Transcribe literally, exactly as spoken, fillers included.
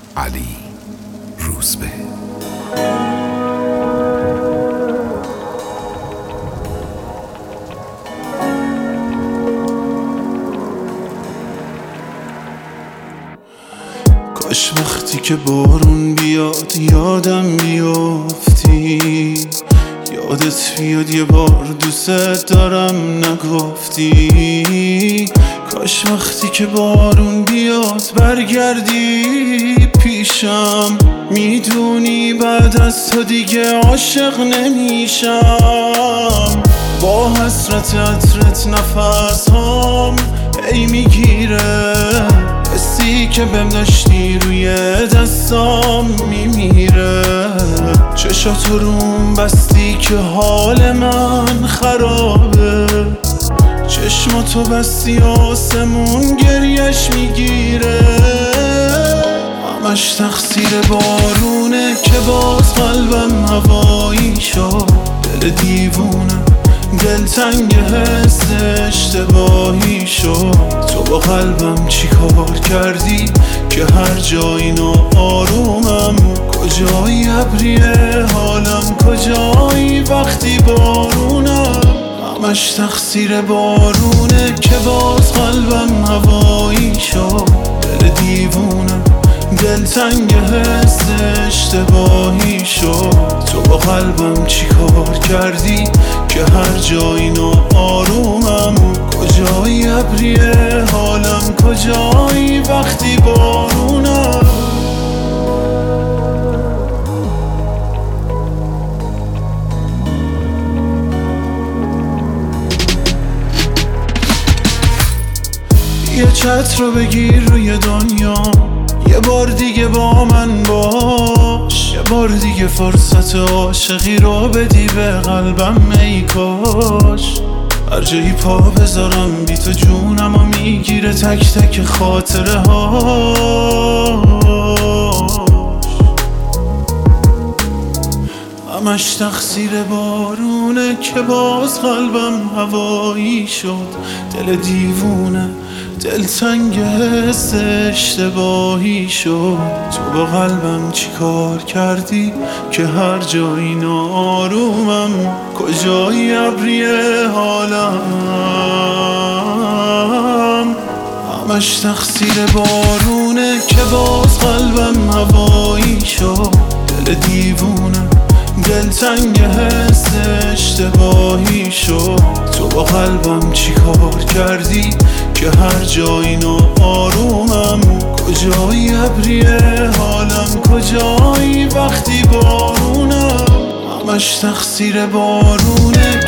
علی روزبه. کاش وقتی که بارون بیاد یادم بیافتی، یادت بیاد یه بار دوست دارم نگفتی. کاش وقتی که بارون بیاد برگردی پیشم، میدونی بعد از تو دیگه عاشق نمیشم. با حسرت عطرت نفس هم ای میگیره، حسی که بهم داشتی روی دستام میمیره. چشاتو روم بستی که حال من خرابه، چشماتو بستی آسمون گریش میگیره. همش تقصیر بارونه که باز قلبم هوایی شد. دل دیوونه دلتنگ حس اشتباهی شد. تو با قلبم چی کار کردی که هر جایی ناآرومم؟ کجایی ابریه حالم، کجایی وقتی بارونم؟ همش تقصیر بارونه که باز قلبم هوایی شد. دل دیوونه دلتنگ حس اشتباهی شد. تو با قلبم چی کار کردی که هر جایی ناآرومم؟ کجایی ابریه حالم، کجایی وقتی بارونم؟ یه چتر رو بگیر روی دنیا، یه بار دیگه با من باش. یه بار دیگه فرصت عاشقی رو بدی به قلبم ای کاش. هر جایی پا بذارم بی تو جونم و میگیره تک تک خاطره هاش. همش تقصیر بارونه که باز قلبم هوایی شد. دل دیوونه دلتنگ حس اشتباهی شد. تو با قلبم چی کار کردی که هر جایی ناآرومم؟ کجایی ابریه حالم؟ همش تقصیر بارونه که باز قلبم هوایی شد. دل دیوونه دلتنگ حس اشتباهی شد. تو با قلبم چی کار کردی که هر جایی ناآرومم؟ کجایی ابریه حالم، کجایی وقتی بارونم؟ همش تقصیر بارونه